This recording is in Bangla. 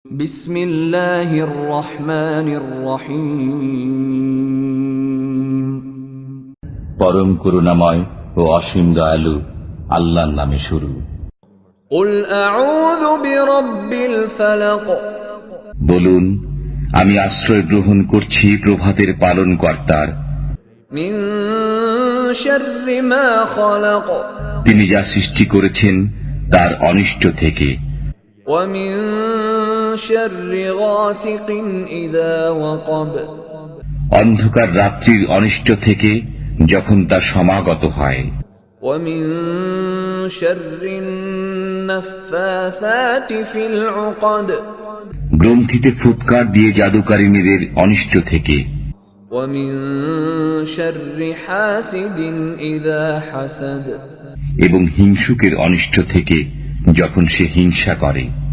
বিসমিল্লাহির রহমানির রহিম। পরম করুণাময় ও অসীম দয়ালু আল্লাহর নামে শুরু। কুল আউযু বিরাব্বিল ফালাক। বলুন, আমি আশ্রয় গ্রহণ করছি প্রভাতের পালনকর্তার। মিন শাররি মা খালাক। তিনি যা সৃষ্টি করেছেন তার অনিষ্ট থেকে। ওয়া মিন শাররি গাসিকিন ইযা ওয়াকাব। অন্ধকার রাত্রির অনিষ্ট থেকে যখন তা সমাগত হয়। ওয়া মিন শাররিন নাফাসাতি ফিল উকাদ। গ্রন্থিতে ফুৎকার দিয়ে জাদুকারিনীদের অনিষ্ট থেকে। ওয়া মিন শাররি হাসিদিন ইযা হাসাদ। এবং হিংসুকের অনিষ্ট থেকে যখন সে হিংসা করে।